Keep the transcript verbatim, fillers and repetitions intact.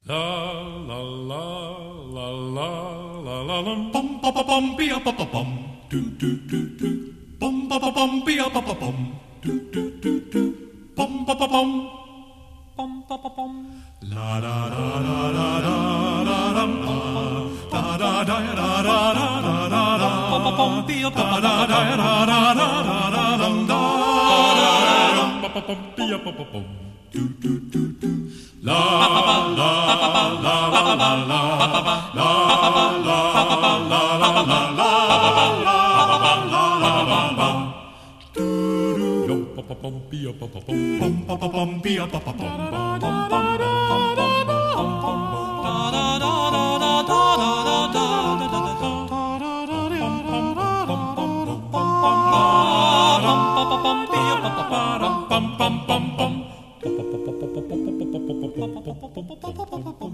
La la la la la la la lum bum ba ba bum be a ba ba bum do do do do bum ba ba bum be a ba ba bum do do do do bum ba ba bum bum ba ba bum la la la la la la la lam da da da da da da da da ba ba bum be a ba ba da da da da da da lam da ba ba bum be a ba ba bum do do do do la la la la la la la la la la